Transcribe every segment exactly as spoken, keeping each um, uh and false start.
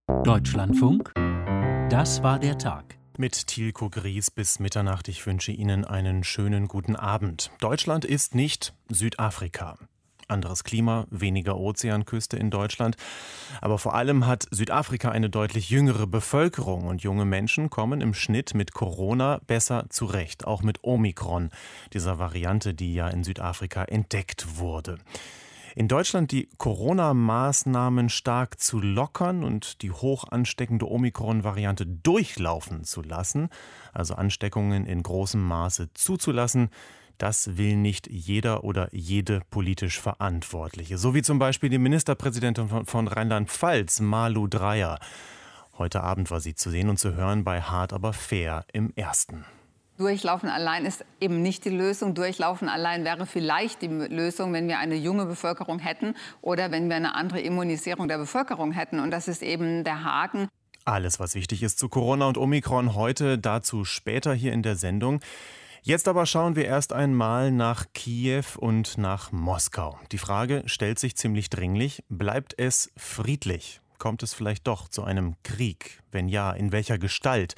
Deutschlandfunk, das war der Tag. Mit Tilko Gries bis Mitternacht. Ich wünsche Ihnen einen schönen guten Abend. Deutschland ist nicht Südafrika. Anderes Klima, weniger Ozeanküste in Deutschland. Aber vor allem hat Südafrika eine deutlich jüngere Bevölkerung und junge Menschen kommen im Schnitt mit Corona besser zurecht. Auch mit Omikron, dieser Variante, die ja in Südafrika entdeckt wurde. In Deutschland die Corona-Maßnahmen stark zu lockern und die hoch ansteckende Omikron-Variante durchlaufen zu lassen, also Ansteckungen in großem Maße zuzulassen, das will nicht jeder oder jede politisch Verantwortliche. So wie zum Beispiel die Ministerpräsidentin von, von Rheinland-Pfalz, Malu Dreyer. Heute Abend war sie zu sehen und zu hören bei Hart aber fair im Ersten. Durchlaufen allein ist eben nicht die Lösung. Durchlaufen allein wäre vielleicht die Lösung, wenn wir eine junge Bevölkerung hätten oder wenn wir eine andere Immunisierung der Bevölkerung hätten. Und das ist eben der Haken. Alles, was wichtig ist zu Corona und Omikron heute, dazu später hier in der Sendung. Jetzt aber schauen wir erst einmal nach Kiew und nach Moskau. Die Frage stellt sich ziemlich dringlich. Bleibt es friedlich? Kommt es vielleicht doch zu einem Krieg? Wenn ja, in welcher Gestalt?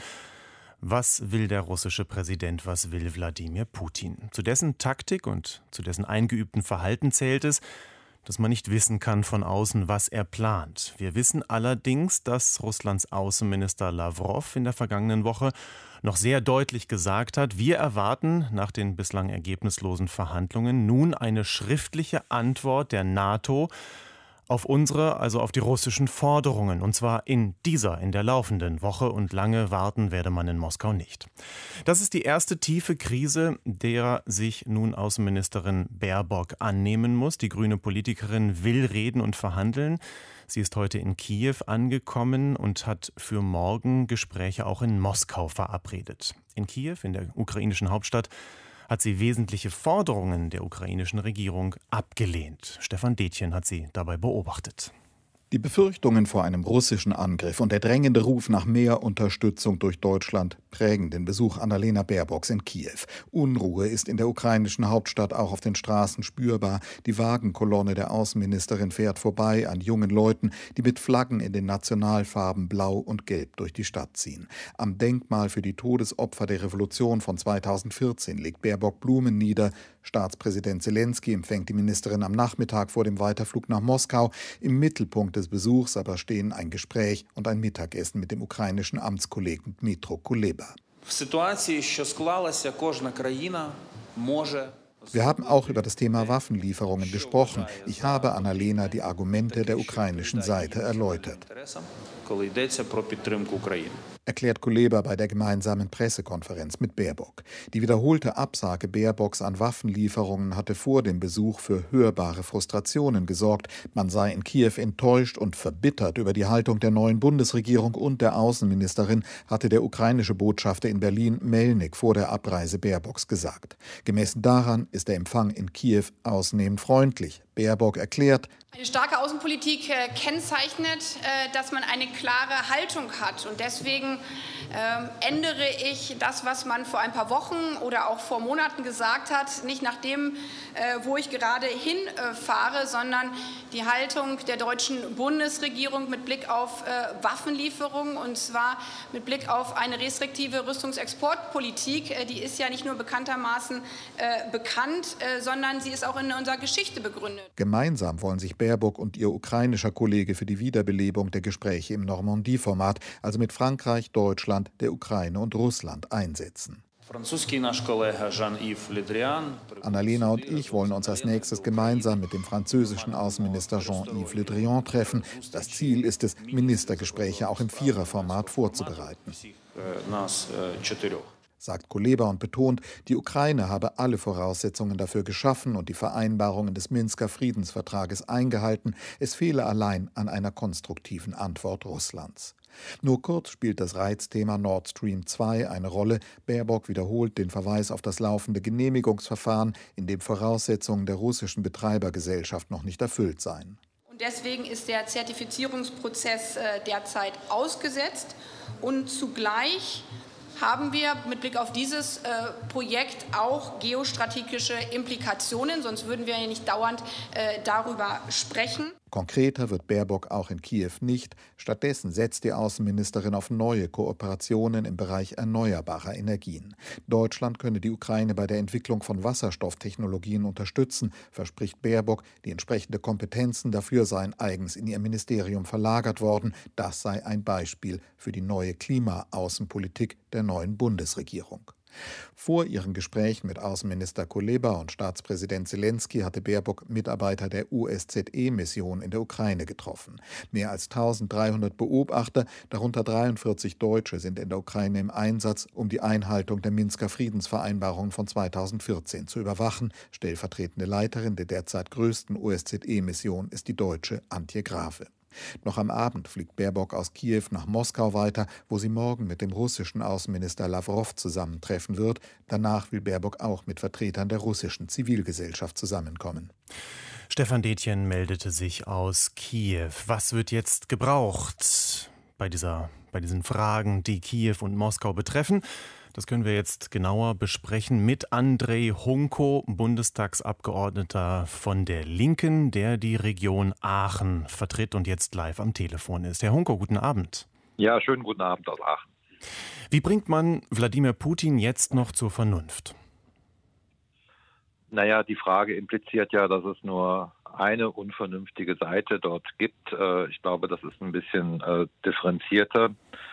Was will der russische Präsident, was will Wladimir Putin? Zu dessen Taktik und zu dessen eingeübten Verhalten zählt es, dass man nicht wissen kann von außen, was er plant. Wir wissen allerdings, dass Russlands Außenminister Lavrov in der vergangenen Woche noch sehr deutlich gesagt hat, wir erwarten nach den bislang ergebnislosen Verhandlungen nun eine schriftliche Antwort der NATO auf unsere, also auf die russischen Forderungen. Und zwar in dieser, in der laufenden Woche. Und lange warten werde man in Moskau nicht. Das ist die erste tiefe Krise, derer sich nun Außenministerin Baerbock annehmen muss. Die grüne Politikerin will reden und verhandeln. Sie ist heute in Kiew angekommen und hat für morgen Gespräche auch in Moskau verabredet. In Kiew, in der ukrainischen Hauptstadt, hat sie wesentliche Forderungen der ukrainischen Regierung abgelehnt. Stefan Detjen hat sie dabei beobachtet. Die Befürchtungen vor einem russischen Angriff und der drängende Ruf nach mehr Unterstützung durch Deutschland prägen den Besuch Annalena Baerbocks in Kiew. Unruhe ist in der ukrainischen Hauptstadt auch auf den Straßen spürbar. Die Wagenkolonne der Außenministerin fährt vorbei an jungen Leuten, die mit Flaggen in den Nationalfarben Blau und Gelb durch die Stadt ziehen. Am Denkmal für die Todesopfer der Revolution von zweitausendvierzehn legt Baerbock Blumen nieder. Staatspräsident Zelensky empfängt die Ministerin am Nachmittag vor dem Weiterflug nach Moskau. Im Mittelpunkt des Besuchs aber stehen ein Gespräch und ein Mittagessen mit dem ukrainischen Amtskollegen Dmytro Kuleba. Wir haben auch über das Thema Waffenlieferungen gesprochen. Ich habe Annalena die Argumente der ukrainischen Seite erläutert, erklärt Kuleba bei der gemeinsamen Pressekonferenz mit Baerbock. Die wiederholte Absage Baerbocks an Waffenlieferungen hatte vor dem Besuch für hörbare Frustrationen gesorgt. Man sei in Kiew enttäuscht und verbittert über die Haltung der neuen Bundesregierung und der Außenministerin, hatte der ukrainische Botschafter in Berlin Melnik vor der Abreise Baerbocks gesagt. Gemessen daran ist der Empfang in Kiew ausnehmend freundlich. Baerbock erklärt, eine starke Außenpolitik äh, kennzeichnet, äh, dass man eine klare Haltung hat. Und deswegen äh, ändere ich das, was man vor ein paar Wochen oder auch vor Monaten gesagt hat, nicht nach dem, äh, wo ich gerade hinfahre, äh, sondern die Haltung der deutschen Bundesregierung mit Blick auf äh, Waffenlieferungen, und zwar mit Blick auf eine restriktive Rüstungsexportpolitik. Äh, die ist ja nicht nur bekanntermaßen äh, bekannt, äh, sondern sie ist auch in unserer Geschichte begründet. Gemeinsam wollen sich Baerbock und ihr ukrainischer Kollege für die Wiederbelebung der Gespräche im Normandie-Format, also mit Frankreich, Deutschland, der Ukraine und Russland, einsetzen. Annalena und ich wollen uns als nächstes gemeinsam mit dem französischen Außenminister Jean-Yves Le Drian treffen. Das Ziel ist es, Ministergespräche auch im Viererformat vorzubereiten, sagt Kuleba und betont, die Ukraine habe alle Voraussetzungen dafür geschaffen und die Vereinbarungen des Minsker Friedensvertrages eingehalten. Es fehle allein an einer konstruktiven Antwort Russlands. Nur kurz spielt das Reizthema Nord Stream zwei eine Rolle. Baerbock wiederholt den Verweis auf das laufende Genehmigungsverfahren, in dem Voraussetzungen der russischen Betreibergesellschaft noch nicht erfüllt seien. Und deswegen ist der Zertifizierungsprozess äh, derzeit ausgesetzt und zugleich haben wir mit Blick auf dieses äh, Projekt auch geostrategische Implikationen, sonst würden wir ja nicht dauernd äh, darüber sprechen. Konkreter wird Baerbock auch in Kiew nicht. Stattdessen setzt die Außenministerin auf neue Kooperationen im Bereich erneuerbarer Energien. Deutschland könne die Ukraine bei der Entwicklung von Wasserstofftechnologien unterstützen, verspricht Baerbock. Die entsprechende Kompetenzen dafür seien eigens in ihr Ministerium verlagert worden. Das sei ein Beispiel für die neue Klima-Außenpolitik der neuen Bundesregierung. Vor ihren Gesprächen mit Außenminister Kuleba und Staatspräsident Selenskyj hatte Baerbock Mitarbeiter der U S Z E-Mission in der Ukraine getroffen. Mehr als eintausenddreihundert Beobachter, darunter dreiundvierzig Deutsche, sind in der Ukraine im Einsatz, um die Einhaltung der Minsker Friedensvereinbarung von zweitausendvierzehn zu überwachen. Stellvertretende Leiterin der derzeit größten U S Z E-Mission ist die Deutsche Antje Grave. Noch am Abend fliegt Baerbock aus Kiew nach Moskau weiter, wo sie morgen mit dem russischen Außenminister Lawrow zusammentreffen wird. Danach will Baerbock auch mit Vertretern der russischen Zivilgesellschaft zusammenkommen. Stefan Detjen meldete sich aus Kiew. Was wird jetzt gebraucht bei dieser, bei diesen Fragen, die Kiew und Moskau betreffen? Das können wir jetzt genauer besprechen mit Andrej Hunko, Bundestagsabgeordneter von der Linken, der die Region Aachen vertritt und jetzt live am Telefon ist. Herr Hunko, guten Abend. Ja, schönen guten Abend aus Aachen. Wie bringt man Wladimir Putin jetzt noch zur Vernunft? Naja, die Frage impliziert ja, dass es nur eine unvernünftige Seite dort gibt. Ich glaube, das ist ein bisschen differenzierter.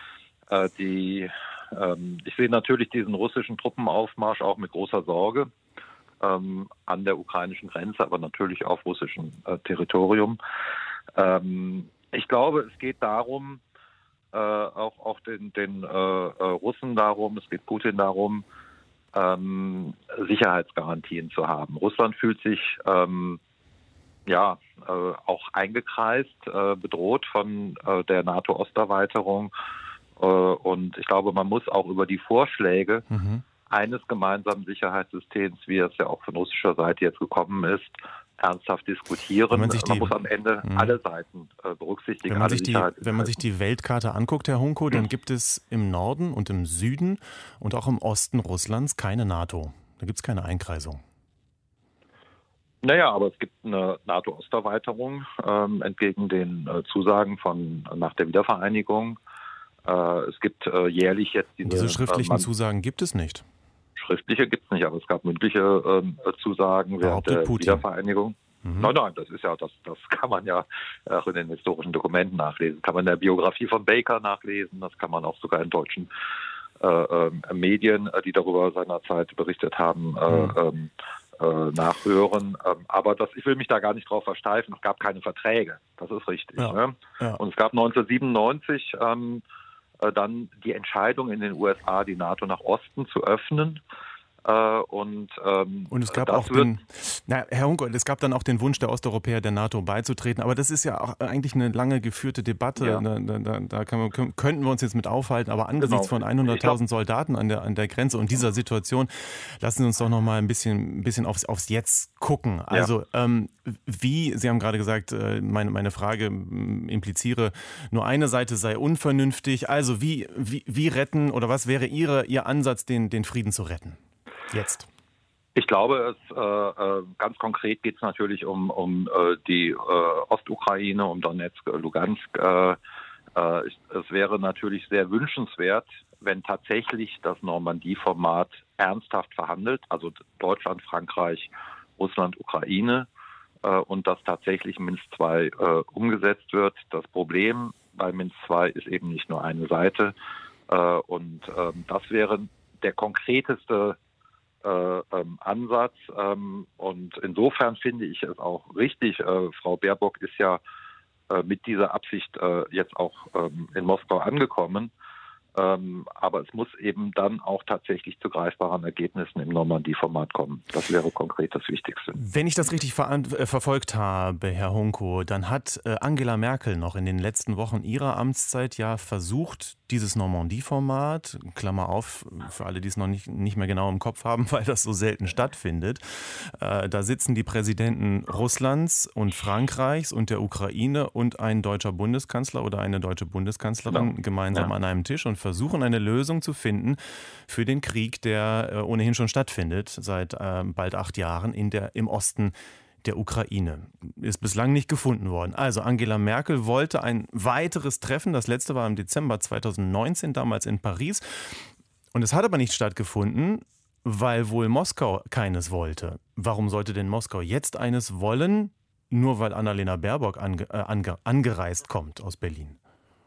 Die Ich sehe natürlich diesen russischen Truppenaufmarsch auch mit großer Sorge ähm, an der ukrainischen Grenze, aber natürlich auf russischem äh, Territorium. Ähm, ich glaube, es geht darum, äh, auch, auch den, den äh, Russen darum, es geht Putin darum, ähm, Sicherheitsgarantien zu haben. Russland fühlt sich ähm, ja äh, auch eingekreist, äh, bedroht von äh, der NATO-Osterweiterung. Und ich glaube, man muss auch über die Vorschläge mhm. eines gemeinsamen Sicherheitssystems, wie es ja auch von russischer Seite jetzt gekommen ist, ernsthaft diskutieren. Man, man die, muss am Ende mh. alle Seiten äh, berücksichtigen. Wenn man, alle sich die, wenn man sich die Weltkarte anguckt, Herr Hunko, dann gibt es im Norden und im Süden und auch im Osten Russlands keine NATO. Da gibt es keine Einkreisung. Naja, aber es gibt eine NATO-Osterweiterung ähm, entgegen den äh, Zusagen von nach der Wiedervereinigung. Es gibt äh, jährlich jetzt diese... Diese schriftlichen äh, Zusagen gibt es nicht? Schriftliche gibt es nicht, aber es gab mündliche äh, Zusagen während der Putin. Wiedervereinigung. Mhm. Nein, nein, das ist ja, das, das kann man ja auch in den historischen Dokumenten nachlesen. Kann man in der Biografie von Baker nachlesen, das kann man auch sogar in deutschen äh, äh, Medien, die darüber seinerzeit berichtet haben, mhm. äh, äh, nachhören. Aber das, ich will mich da gar nicht drauf versteifen, es gab keine Verträge, das ist richtig. Ja. Ne? Ja. Und es gab neunzehnhundertsiebenundneunzig ähm, dann die Entscheidung in den U S A, die NATO nach Osten zu öffnen. Und, ähm, und es gab auch den, na, Herr Hunko, es gab dann auch den Wunsch der Osteuropäer, der NATO beizutreten. Aber das ist ja auch eigentlich eine lange geführte Debatte. Ja. Da, da, da kann man, könnten wir uns jetzt mit aufhalten. Aber angesichts genau. von hunderttausend Soldaten an der, an der Grenze und dieser Situation, lassen Sie uns doch noch mal ein bisschen, ein bisschen aufs, aufs Jetzt gucken. Also ja. ähm, wie, Sie haben gerade gesagt, meine, meine Frage impliziere, nur eine Seite sei unvernünftig. Also wie, wie, wie retten oder was wäre Ihre, Ihr Ansatz, den, den Frieden zu retten? Jetzt. Ich glaube, es, äh, ganz konkret geht es natürlich um, um äh, die äh, Ostukraine, um Donetsk, Lugansk. Äh, äh, es wäre natürlich sehr wünschenswert, wenn tatsächlich das Normandie-Format ernsthaft verhandelt, also Deutschland, Frankreich, Russland, Ukraine, äh, und das tatsächlich Minsk zwei äh, umgesetzt wird. Das Problem bei Minsk zwei ist eben nicht nur eine Seite. Äh, und äh, das wäre der konkreteste Äh, ähm, Ansatz. Ähm, und insofern finde ich es auch richtig. Äh, Frau Baerbock ist ja äh, mit dieser Absicht äh, jetzt auch ähm, in Moskau angekommen. Ähm, aber es muss eben dann auch tatsächlich zu greifbaren Ergebnissen im Normandie-Format kommen. Das wäre konkret das Wichtigste. Wenn ich das richtig ver- äh, verfolgt habe, Herr Hunko, dann hat äh, Angela Merkel noch in den letzten Wochen ihrer Amtszeit ja versucht, dieses Normandie-Format, Klammer auf, für alle, die es noch nicht, nicht mehr genau im Kopf haben, weil das so selten stattfindet, äh, da sitzen die Präsidenten Russlands und Frankreichs und der Ukraine und ein deutscher Bundeskanzler oder eine deutsche Bundeskanzlerin ja. gemeinsam ja. an einem Tisch und versuchen, eine Lösung zu finden für den Krieg, der äh, ohnehin schon stattfindet, seit äh, bald acht Jahren in der, im Osten der Ukraine. Ist bislang nicht gefunden worden. Also Angela Merkel wollte ein weiteres Treffen. Das letzte war im Dezember zweitausendneunzehn, damals in Paris. Und es hat aber nicht stattgefunden, weil wohl Moskau keines wollte. Warum sollte denn Moskau jetzt eines wollen, nur weil Annalena Baerbock ange, äh, ange, angereist kommt aus Berlin?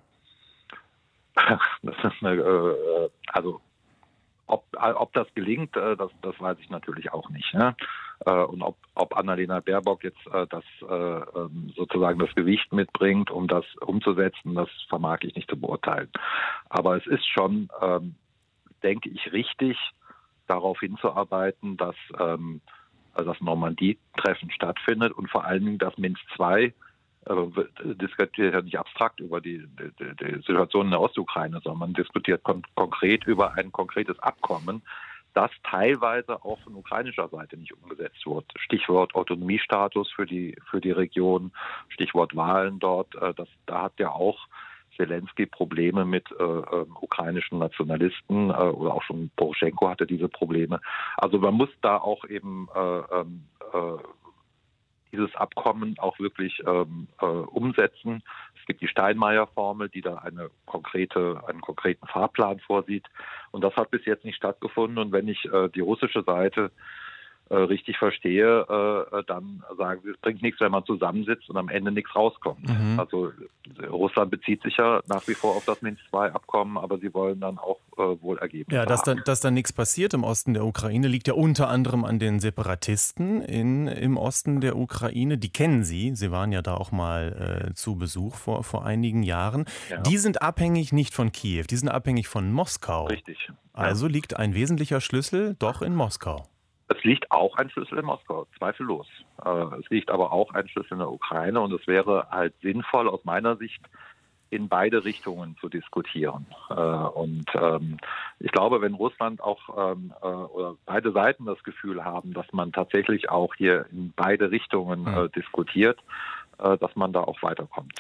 Das ist eine, äh, also ob, ob das gelingt, äh, das, das weiß ich natürlich auch nicht. Ne? Äh, und ob, ob Annalena Baerbock jetzt äh, das äh, sozusagen das Gewicht mitbringt, um das umzusetzen, das vermag ich nicht zu beurteilen. Aber es ist schon, ähm, denke ich, richtig, darauf hinzuarbeiten, dass ähm, also das Normandie-Treffen stattfindet und vor allen Dingen, dass Minsk zwei äh, diskutiert ja nicht abstrakt über die, die, die Situation in der Ostukraine, sondern man diskutiert kon- konkret über ein konkretes Abkommen, das teilweise auch von ukrainischer Seite nicht umgesetzt wird. Stichwort Autonomiestatus für die für die Region, Stichwort Wahlen dort. Äh, das, da hat ja auch Zelensky Probleme mit äh, äh, ukrainischen Nationalisten äh, oder auch schon Poroschenko hatte diese Probleme. Also man muss da auch eben äh, äh, dieses Abkommen auch wirklich ähm, äh, umsetzen. Es gibt die Steinmeier-Formel, die da eine konkrete, einen konkreten Fahrplan vorsieht. Und das hat bis jetzt nicht stattgefunden. Und wenn ich äh, die russische Seite äh, richtig verstehe, äh, dann sagen sie, es bringt nichts, wenn man zusammensitzt und am Ende nichts rauskommt. Mhm. Also Russland bezieht sich ja nach wie vor auf das Minsk zwei Abkommen, aber sie wollen dann auch äh, wohl Ergebnisse Ja, dass haben. da, dass da nichts passiert im Osten der Ukraine, liegt ja unter anderem an den Separatisten in, im Osten der Ukraine. Die kennen Sie, Sie waren ja da auch mal äh, zu Besuch vor, vor einigen Jahren. Ja. Die sind abhängig nicht von Kiew, die sind abhängig von Moskau. Richtig. Also ja. Liegt ein wesentlicher Schlüssel doch in Moskau. Es liegt auch ein Schlüssel in Moskau, zweifellos. Es liegt aber auch ein Schlüssel in der Ukraine und es wäre halt sinnvoll aus meiner Sicht, in beide Richtungen zu diskutieren. Und ich glaube, wenn Russland auch oder beide Seiten das Gefühl haben, dass man tatsächlich auch hier in beide Richtungen mhm. diskutiert, dass man da auch weiterkommt.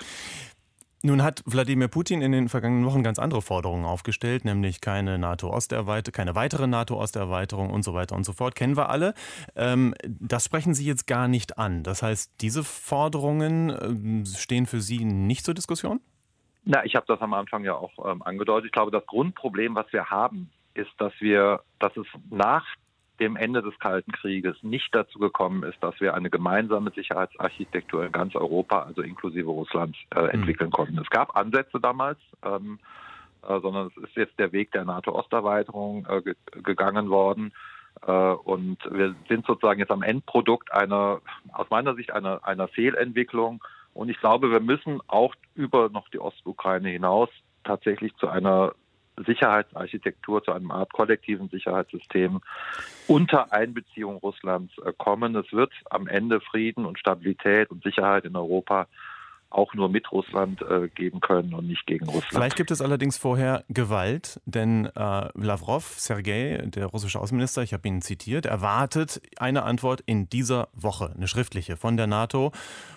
Nun hat Wladimir Putin in den vergangenen Wochen ganz andere Forderungen aufgestellt, nämlich keine NATO-Osterweiterung, keine weitere NATO-Osterweiterung und so weiter und so fort. Kennen wir alle. Ähm, das sprechen Sie jetzt gar nicht an. Das heißt, diese Forderungen äh, stehen für Sie nicht zur Diskussion? Na, ich habe das am Anfang ja auch ähm, angedeutet. Ich glaube, das Grundproblem, was wir haben, ist, dass wir, dass es nach dem Ende des Kalten Krieges nicht dazu gekommen ist, dass wir eine gemeinsame Sicherheitsarchitektur in ganz Europa, also inklusive Russlands, äh, entwickeln konnten. Es gab Ansätze damals, ähm, äh, sondern es ist jetzt der Weg der NATO-Osterweiterung äh, ge- gegangen worden. Äh, und wir sind sozusagen jetzt am Endprodukt einer, aus meiner Sicht, einer, einer Fehlentwicklung. Und ich glaube, wir müssen auch über noch die Ostukraine hinaus tatsächlich zu einer Sicherheitsarchitektur, zu einem Art kollektiven Sicherheitssystem unter Einbeziehung Russlands kommen. Es wird am Ende Frieden und Stabilität und Sicherheit in Europa auch nur mit Russland äh, geben können und nicht gegen Russland. Vielleicht gibt es allerdings vorher Gewalt, denn äh, Lavrov, Sergei, der russische Außenminister, ich habe ihn zitiert, erwartet eine Antwort in dieser Woche, eine schriftliche von der NATO.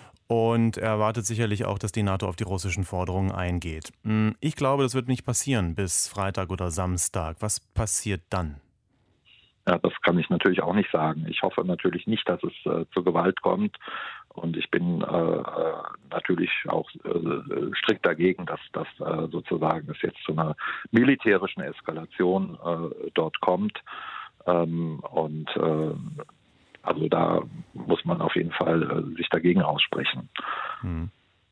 Und er erwartet sicherlich auch, dass die NATO auf die russischen Forderungen eingeht. Ich glaube, das wird nicht passieren bis Freitag oder Samstag. Was passiert dann? Ja, das kann ich natürlich auch nicht sagen. Ich hoffe natürlich nicht, dass es äh, zur Gewalt kommt. Und ich bin äh, natürlich auch äh, strikt dagegen, dass das äh, sozusagen es jetzt zu einer militärischen Eskalation äh, dort kommt. Ähm, und äh, Also da muss man auf jeden Fall äh, sich dagegen aussprechen. Hm.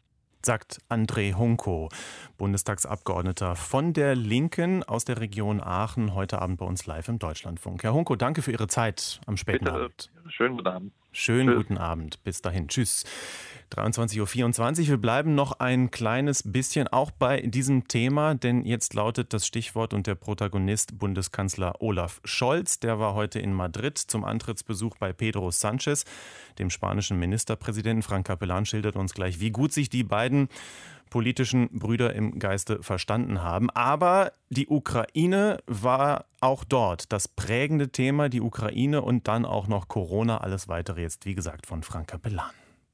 Sagt André Hunko, Bundestagsabgeordneter von der Linken aus der Region Aachen, heute Abend bei uns live im Deutschlandfunk. Herr Hunko, danke für Ihre Zeit am späten Bitte. Abend. Schönen guten Abend. Schönen Tschüss. Guten Abend. Bis dahin. Tschüss. dreiundzwanzig Uhr vierundzwanzig. Wir bleiben noch ein kleines bisschen auch bei diesem Thema, denn jetzt lautet das Stichwort und der Protagonist Bundeskanzler Olaf Scholz. Der war heute in Madrid zum Antrittsbesuch bei Pedro Sánchez, dem spanischen Ministerpräsidenten. Frank Capellan schildert uns gleich, wie gut sich die beiden politischen Brüder im Geiste verstanden haben. Aber die Ukraine war auch dort das prägende Thema, die Ukraine und dann auch noch Corona. Alles Weitere jetzt, wie gesagt, von Frank Capellan.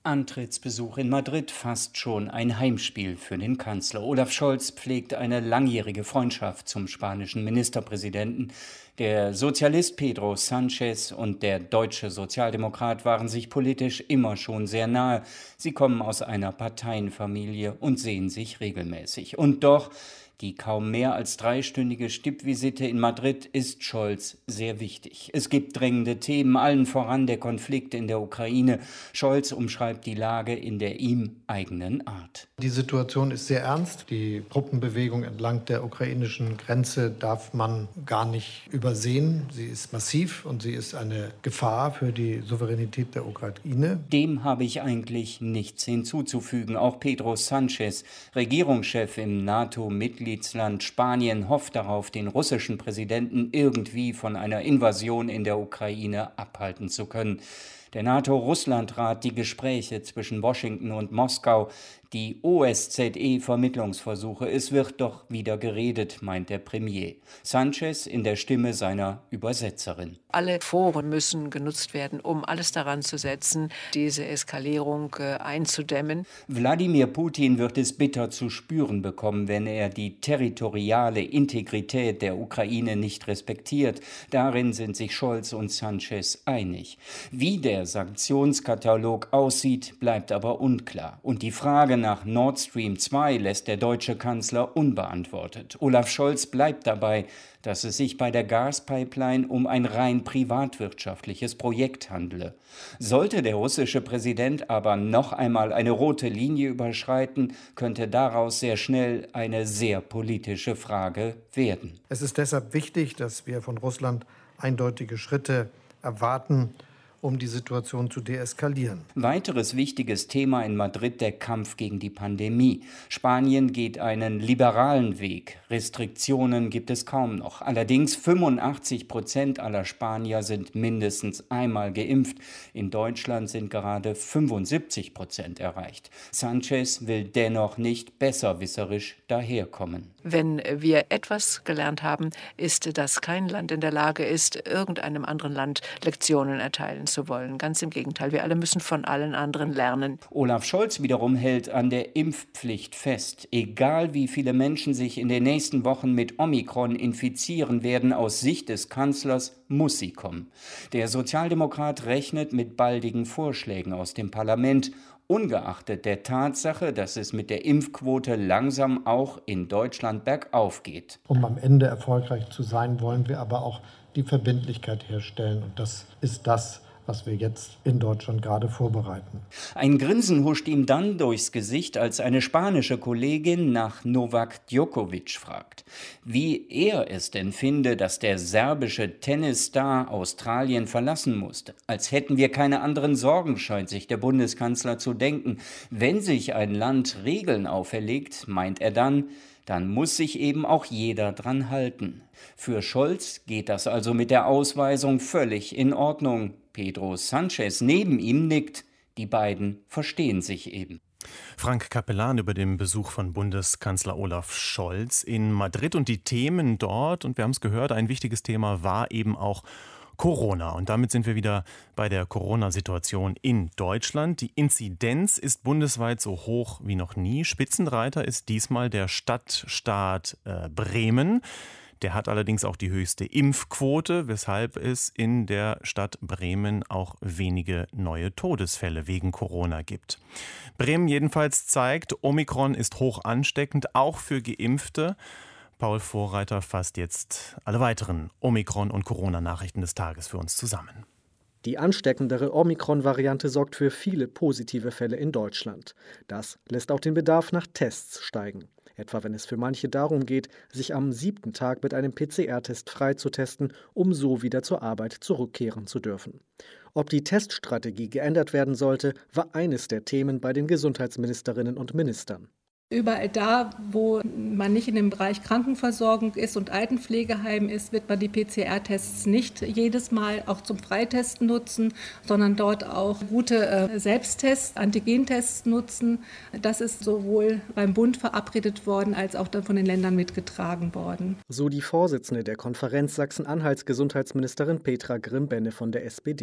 Antrittsbesuch in Madrid fast schon ein Heimspiel für den Kanzler. Olaf Scholz pflegt eine langjährige Freundschaft zum spanischen Ministerpräsidenten. Der Sozialist Pedro Sánchez und der deutsche Sozialdemokrat waren sich politisch immer schon sehr nahe. Sie kommen aus einer Parteienfamilie und sehen sich regelmäßig. Und doch, die kaum mehr als dreistündige Stippvisite in Madrid ist Scholz sehr wichtig. Es gibt drängende Themen, allen voran der Konflikt in der Ukraine. Scholz umschreibt die Lage in der ihm eigenen Art. Die Situation ist sehr ernst. Die Truppenbewegung entlang der ukrainischen Grenze darf man gar nicht übersehen. Sie ist massiv und sie ist eine Gefahr für die Souveränität der Ukraine. Dem habe ich eigentlich nichts hinzuzufügen. Auch Pedro Sánchez, Regierungschef im NATO-Mitgliedsland Spanien, hofft darauf, den russischen Präsidenten irgendwie von einer Invasion in der Ukraine abhalten zu können. Der NATO-Russland-Rat die Gespräche zwischen Washington und Moskau, die O S Z E-Vermittlungsversuche. Es wird doch wieder geredet, meint der Premier. Sánchez in der Stimme seiner Übersetzerin. Alle Foren müssen genutzt werden, um alles daran zu setzen, diese Eskalierung äh, einzudämmen. Wladimir Putin wird es bitter zu spüren bekommen, wenn er die territoriale Integrität der Ukraine nicht respektiert. Darin sind sich Scholz und Sánchez einig. Wie der Sanktionskatalog aussieht, bleibt aber unklar. Und die Frage nach Nord Stream zwei lässt der deutsche Kanzler unbeantwortet. Olaf Scholz bleibt dabei, dass es sich bei der Gaspipeline um ein rein privatwirtschaftliches Projekt handle. Sollte der russische Präsident aber noch einmal eine rote Linie überschreiten, könnte daraus sehr schnell eine sehr politische Frage werden. Es ist deshalb wichtig, dass wir von Russland eindeutige Schritte erwarten, um die Situation zu deeskalieren. Weiteres wichtiges Thema in Madrid der Kampf gegen die Pandemie. Spanien geht einen liberalen Weg. Restriktionen gibt es kaum noch. Allerdings fünfundachtzig Prozent aller Spanier sind mindestens einmal geimpft. In Deutschland sind gerade fünfundsiebzig Prozent erreicht. Sánchez will dennoch nicht besserwisserisch daherkommen. Wenn wir etwas gelernt haben, ist, dass kein Land in der Lage ist, irgendeinem anderen Land Lektionen erteilen zu wollen. Ganz im Gegenteil, wir alle müssen von allen anderen lernen. Olaf Scholz wiederum hält an der Impfpflicht fest. Egal wie viele Menschen sich in den nächsten Wochen mit Omikron infizieren werden, aus Sicht des Kanzlers muss sie kommen. Der Sozialdemokrat rechnet mit baldigen Vorschlägen aus dem Parlament, ungeachtet der Tatsache, dass es mit der Impfquote langsam auch in Deutschland bergauf geht. Um am Ende erfolgreich zu sein, wollen wir aber auch die Verbindlichkeit herstellen. Und das ist das, was wir jetzt in Deutschland gerade vorbereiten. Ein Grinsen huscht ihm dann durchs Gesicht, als eine spanische Kollegin nach Novak Djokovic fragt, wie er es denn finde, dass der serbische Tennisstar Australien verlassen musste. Als hätten wir keine anderen Sorgen, scheint sich der Bundeskanzler zu denken. Wenn sich ein Land Regeln auferlegt, meint er dann, dann muss sich eben auch jeder dran halten. Für Scholz geht das also mit der Ausweisung völlig in Ordnung. Pedro Sánchez neben ihm nickt. Die beiden verstehen sich eben. Frank Capellan über den Besuch von Bundeskanzler Olaf Scholz in Madrid und die Themen dort. Und wir haben es gehört, ein wichtiges Thema war eben auch Corona. Und damit sind wir wieder bei der Corona-Situation in Deutschland. Die Inzidenz ist bundesweit so hoch wie noch nie. Spitzenreiter ist diesmal der Stadtstaat äh, Bremen. Der hat allerdings auch die höchste Impfquote, weshalb es in der Stadt Bremen auch wenige neue Todesfälle wegen Corona gibt. Bremen jedenfalls zeigt, Omikron ist hoch ansteckend, auch für Geimpfte. Paul Vorreiter fasst jetzt alle weiteren Omikron- und Corona-Nachrichten des Tages für uns zusammen. Die ansteckendere Omikron-Variante sorgt für viele positive Fälle in Deutschland. Das lässt auch den Bedarf nach Tests steigen. Etwa wenn es für manche darum geht, sich am siebten Tag mit einem P C R-Test freizutesten, um so wieder zur Arbeit zurückkehren zu dürfen. Ob die Teststrategie geändert werden sollte, war eines der Themen bei den Gesundheitsministerinnen und Ministern. Überall da, wo man nicht in dem Bereich Krankenversorgung ist und Altenpflegeheim ist, wird man die P C R-Tests nicht jedes Mal auch zum Freitesten nutzen, sondern dort auch gute äh, Selbsttests, Antigentests nutzen. Das ist sowohl beim Bund verabredet worden, als auch dann von den Ländern mitgetragen worden. So die Vorsitzende der Konferenz Sachsen-Anhalts Gesundheitsministerin Petra Grimm-Benne von der S P D.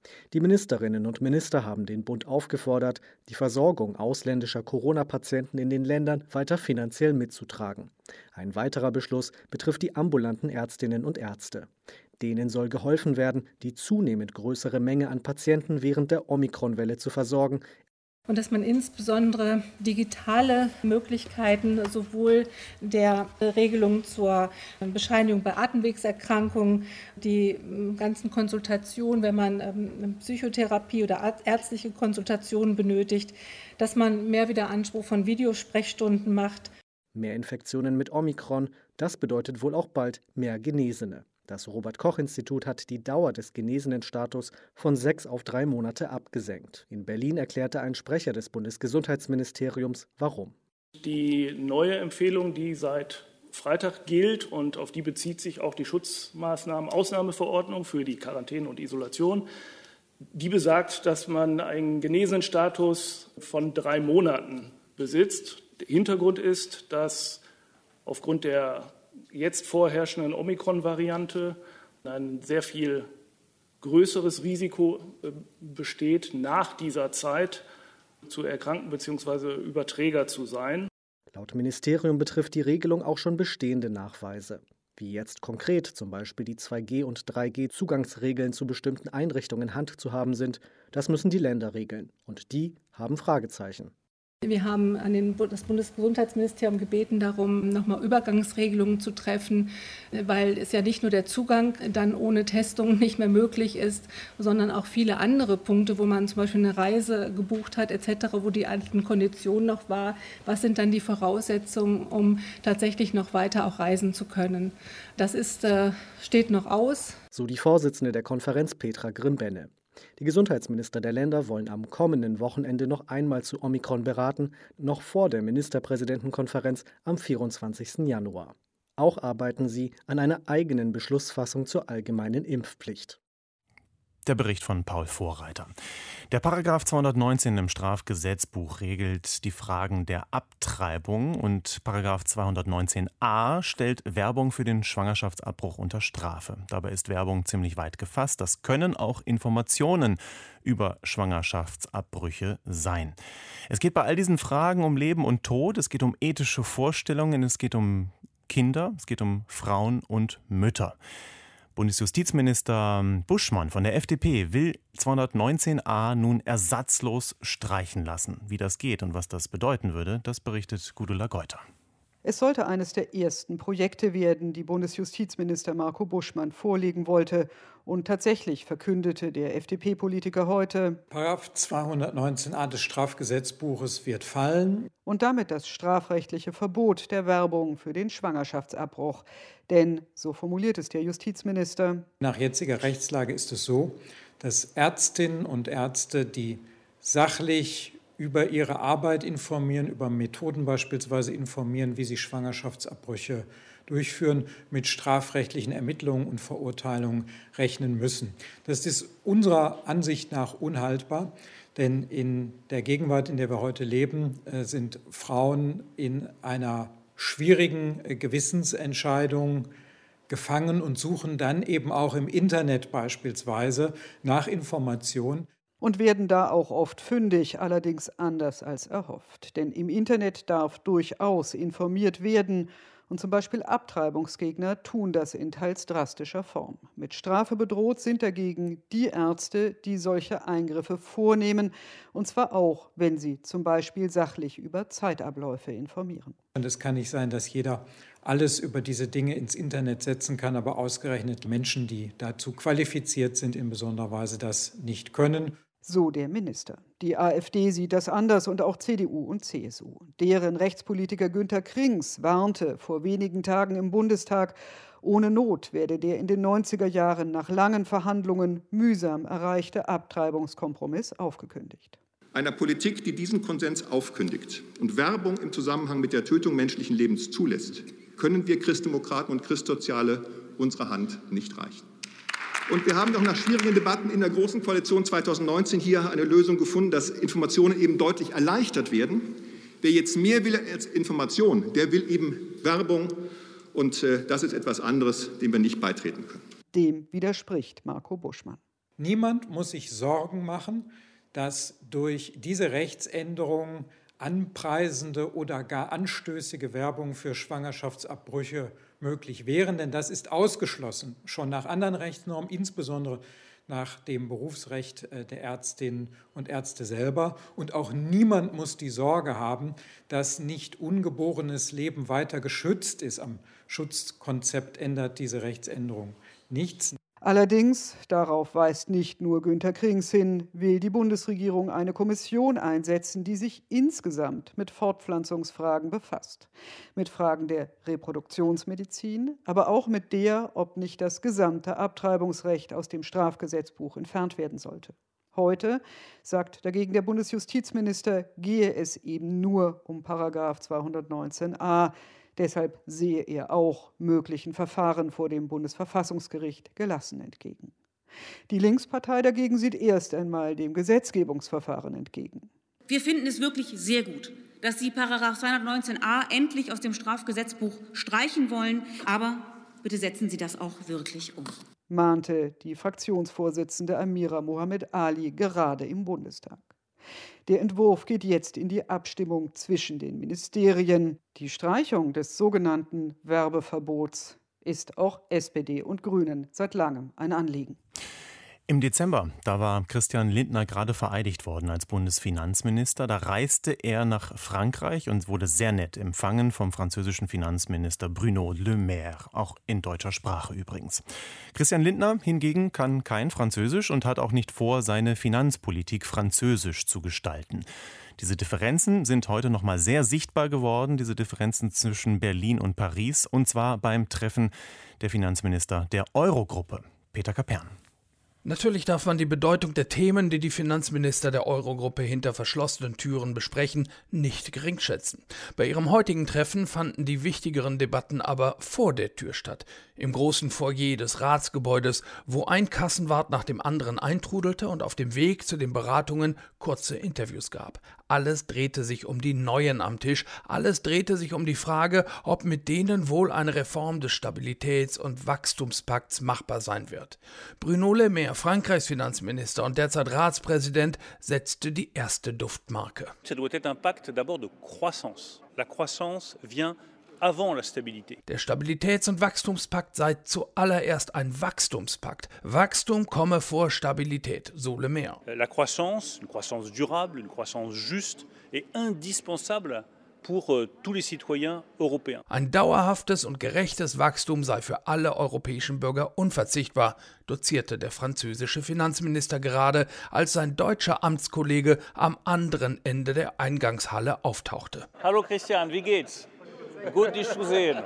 Die Ministerinnen und Minister haben den Bund aufgefordert, die Versorgung ausländischer Corona-Patienten in den Ländern weiter finanziell mitzutragen. Ein weiterer Beschluss betrifft die ambulanten Ärztinnen und Ärzte. Denen soll geholfen werden, die zunehmend größere Menge an Patienten während der Omikron-Welle zu versorgen. Und dass man insbesondere digitale Möglichkeiten sowohl der Regelung zur Bescheinigung bei Atemwegserkrankungen, die ganzen Konsultationen, wenn man Psychotherapie oder ärztliche Konsultationen benötigt, dass man mehr wieder Anspruch von Videosprechstunden macht. Mehr Infektionen mit Omikron, das bedeutet wohl auch bald mehr Genesene. Das Robert-Koch-Institut hat die Dauer des Genesenenstatus von sechs auf drei Monate abgesenkt. In Berlin erklärte ein Sprecher des Bundesgesundheitsministeriums, warum. Die neue Empfehlung, die seit Freitag gilt und auf die bezieht sich auch die Schutzmaßnahmen-Ausnahmeverordnung für die Quarantäne und Isolation, die besagt, dass man einen Genesenenstatus von drei Monaten besitzt. Der Hintergrund ist, dass aufgrund der jetzt vorherrschenden Omikron-Variante ein sehr viel größeres Risiko besteht, nach dieser Zeit zu erkranken bzw. Überträger zu sein. Laut Ministerium betrifft die Regelung auch schon bestehende Nachweise. Wie jetzt konkret zum Beispiel die zwei G- und drei G-Zugangsregeln zu bestimmten Einrichtungen handzuhaben sind, das müssen die Länder regeln. Und die haben Fragezeichen. Wir haben an den, das Bundesgesundheitsministerium gebeten, darum, nochmal Übergangsregelungen zu treffen, weil es ja nicht nur der Zugang dann ohne Testung nicht mehr möglich ist, sondern auch viele andere Punkte, wo man zum Beispiel eine Reise gebucht hat et cetera, wo die alten Konditionen noch war. Was sind dann die Voraussetzungen, um tatsächlich noch weiter auch reisen zu können? Das ist, äh, steht noch aus. So die Vorsitzende der Konferenz Petra Grimbenne. Die Gesundheitsminister der Länder wollen am kommenden Wochenende noch einmal zu Omikron beraten, noch vor der Ministerpräsidentenkonferenz am vierundzwanzigsten Januar. Auch arbeiten sie an einer eigenen Beschlussfassung zur allgemeinen Impfpflicht. Der Bericht von Paul Vorreiter. Der Paragraph zweihundertneunzehn im Strafgesetzbuch regelt die Fragen der Abtreibung und Paragraph zweihundertneunzehn a stellt Werbung für den Schwangerschaftsabbruch unter Strafe. Dabei ist Werbung ziemlich weit gefasst. Das können auch Informationen über Schwangerschaftsabbrüche sein. Es geht bei all diesen Fragen um Leben und Tod, es geht um ethische Vorstellungen, es geht um Kinder, es geht um Frauen und Mütter. Bundesjustizminister Buschmann von der F D P will zweihundertneunzehn a nun ersatzlos streichen lassen. Wie das geht und was das bedeuten würde, das berichtet Gudula Geuter. Es sollte eines der ersten Projekte werden, die Bundesjustizminister Marco Buschmann vorlegen wollte. Und tatsächlich verkündete der F D P-Politiker heute: Paragraph zweihundertneunzehn a des Strafgesetzbuches wird fallen. Und damit das strafrechtliche Verbot der Werbung für den Schwangerschaftsabbruch. Denn, so formuliert es der Justizminister, nach jetziger Rechtslage ist es so, dass Ärztinnen und Ärzte, die sachlich über ihre Arbeit informieren, über Methoden beispielsweise informieren, wie sie Schwangerschaftsabbrüche durchführen, mit strafrechtlichen Ermittlungen und Verurteilungen rechnen müssen. Das ist unserer Ansicht nach unhaltbar, denn in der Gegenwart, in der wir heute leben, sind Frauen in einer schwierigen Gewissensentscheidung gefangen und suchen dann eben auch im Internet beispielsweise nach Informationen. Und werden da auch oft fündig, allerdings anders als erhofft. Denn im Internet darf durchaus informiert werden. Und zum Beispiel Abtreibungsgegner tun das in teils drastischer Form. Mit Strafe bedroht sind dagegen die Ärzte, die solche Eingriffe vornehmen. Und zwar auch, wenn sie zum Beispiel sachlich über Zeitabläufe informieren. Und es kann nicht sein, dass jeder alles über diese Dinge ins Internet setzen kann, aber ausgerechnet Menschen, die dazu qualifiziert sind, in besonderer Weise das nicht können. So der Minister. Die AfD sieht das anders und auch C D U und C S U. Deren Rechtspolitiker Günter Krings warnte vor wenigen Tagen im Bundestag, ohne Not werde der in den neunziger Jahren nach langen Verhandlungen mühsam erreichte Abtreibungskompromiss aufgekündigt. Einer Politik, die diesen Konsens aufkündigt und Werbung im Zusammenhang mit der Tötung menschlichen Lebens zulässt, können wir Christdemokraten und Christsoziale unsere Hand nicht reichen. Und wir haben doch nach schwierigen Debatten in der Großen Koalition zweitausendneunzehn hier eine Lösung gefunden, dass Informationen eben deutlich erleichtert werden. Wer jetzt mehr will als Information, der will eben Werbung. Und äh, das ist etwas anderes, dem wir nicht beitreten können. Dem widerspricht Marco Buschmann. Niemand muss sich Sorgen machen, dass durch diese Rechtsänderung anpreisende oder gar anstößige Werbung für Schwangerschaftsabbrüche möglich wären, denn das ist ausgeschlossen, schon nach anderen Rechtsnormen, insbesondere nach dem Berufsrecht der Ärztinnen und Ärzte selber. Und auch niemand muss die Sorge haben, dass nicht ungeborenes Leben weiter geschützt ist. Am Schutzkonzept ändert diese Rechtsänderung nichts. Allerdings, darauf weist nicht nur Günter Krings hin, will die Bundesregierung eine Kommission einsetzen, die sich insgesamt mit Fortpflanzungsfragen befasst. Mit Fragen der Reproduktionsmedizin, aber auch mit der, ob nicht das gesamte Abtreibungsrecht aus dem Strafgesetzbuch entfernt werden sollte. Heute, sagt dagegen der Bundesjustizminister, gehe es eben nur um Paragraph zweihundertneunzehn a. Deshalb sehe er auch möglichen Verfahren vor dem Bundesverfassungsgericht gelassen entgegen. Die Linkspartei dagegen sieht erst einmal dem Gesetzgebungsverfahren entgegen. Wir finden es wirklich sehr gut, dass Sie Paragraph zweihundertneunzehn a endlich aus dem Strafgesetzbuch streichen wollen. Aber bitte setzen Sie das auch wirklich um, mahnte die Fraktionsvorsitzende Amira Mohamed Ali gerade im Bundestag. Der Entwurf geht jetzt in die Abstimmung zwischen den Ministerien. Die Streichung des sogenannten Werbeverbots ist auch S P D und Grünen seit langem ein Anliegen. Im Dezember, da war Christian Lindner gerade vereidigt worden als Bundesfinanzminister. Da reiste er nach Frankreich und wurde sehr nett empfangen vom französischen Finanzminister Bruno Le Maire, auch in deutscher Sprache übrigens. Christian Lindner hingegen kann kein Französisch und hat auch nicht vor, seine Finanzpolitik französisch zu gestalten. Diese Differenzen sind heute noch mal sehr sichtbar geworden, diese Differenzen zwischen Berlin und Paris, und zwar beim Treffen der Finanzminister der Eurogruppe. Peter Kapern. Natürlich darf man die Bedeutung der Themen, die die Finanzminister der Eurogruppe hinter verschlossenen Türen besprechen, nicht geringschätzen. Bei ihrem heutigen Treffen fanden die wichtigeren Debatten aber vor der Tür statt. Im großen Foyer des Ratsgebäudes, wo ein Kassenwart nach dem anderen eintrudelte und auf dem Weg zu den Beratungen kurze Interviews gab. Alles drehte sich um die Neuen am Tisch, alles drehte sich um die Frage, ob mit denen wohl eine Reform des Stabilitäts- und Wachstumspakts machbar sein wird. Bruno Le Maire, Frankreichs Finanzminister und derzeit Ratspräsident, setzte die erste Duftmarke. Ça doit être un pacte d'abord de croissance. La croissance vient avant la stabilité. Der Stabilitäts- und Wachstumspakt sei zuallererst ein Wachstumspakt. Wachstum komme vor Stabilität, so Le Maire. La croissance, une croissance durable, une croissance juste est indispensable pour tous les citoyens européens. Ein dauerhaftes und gerechtes Wachstum sei für alle europäischen Bürger unverzichtbar, dozierte der französische Finanzminister gerade, als sein deutscher Amtskollege am anderen Ende der Eingangshalle auftauchte. Hallo Christian, wie geht's? Gut, dich zu sehen.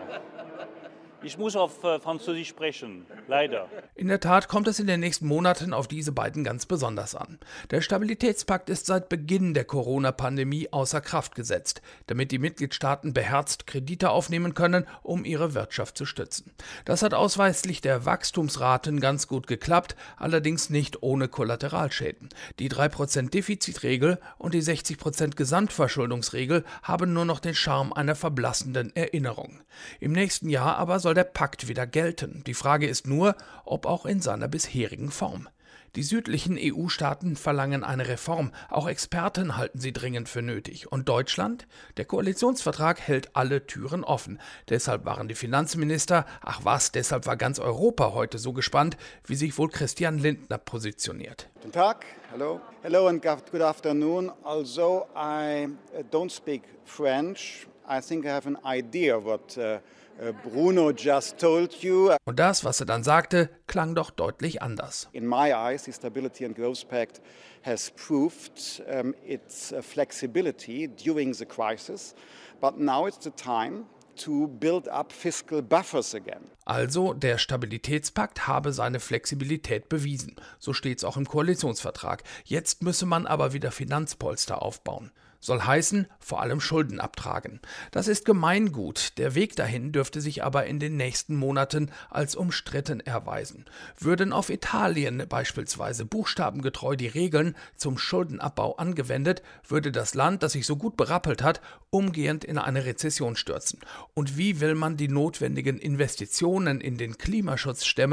Ich muss auf äh, Französisch sprechen, leider. In der Tat kommt es in den nächsten Monaten auf diese beiden ganz besonders an. Der Stabilitätspakt ist seit Beginn der Corona-Pandemie außer Kraft gesetzt, damit die Mitgliedstaaten beherzt Kredite aufnehmen können, um ihre Wirtschaft zu stützen. Das hat ausweislich der Wachstumsraten ganz gut geklappt, allerdings nicht ohne Kollateralschäden. Die drei Prozent Defizitregel und die sechzig Prozent Gesamtverschuldungsregel haben nur noch den Charme einer verblassenden Erinnerung. Im nächsten Jahr aber soll der Pakt wieder gelten. Die Frage ist nur, ob auch in seiner bisherigen Form. Die südlichen E U-Staaten verlangen eine Reform. Auch Experten halten sie dringend für nötig. Und Deutschland? Der Koalitionsvertrag hält alle Türen offen. Deshalb waren die Finanzminister, ach was, deshalb war ganz Europa heute so gespannt, wie sich wohl Christian Lindner positioniert. Guten Tag, hello. Hello and good afternoon. Although I don't speak French, I think I have an idea what uh, Bruno just told you. Und das, was er dann sagte, klang doch deutlich anders. In my eyes, the Stability and Growth Pact has proved um, its uh, flexibility during the crisis, but now it's the time to build up fiscal buffers again. Also, der Stabilitätspakt habe seine Flexibilität bewiesen. So steht's auch im Koalitionsvertrag. Jetzt müsse man aber wieder Finanzpolster aufbauen. Soll heißen, vor allem Schulden abtragen. Das ist Gemeingut. Der Weg dahin dürfte sich aber in den nächsten Monaten als umstritten erweisen. Würden auf Italien beispielsweise buchstabengetreu die Regeln zum Schuldenabbau angewendet, würde das Land, das sich so gut berappelt hat, umgehend in eine Rezession stürzen. Und wie will man die notwendigen Investitionen in den Klimaschutz stemmen,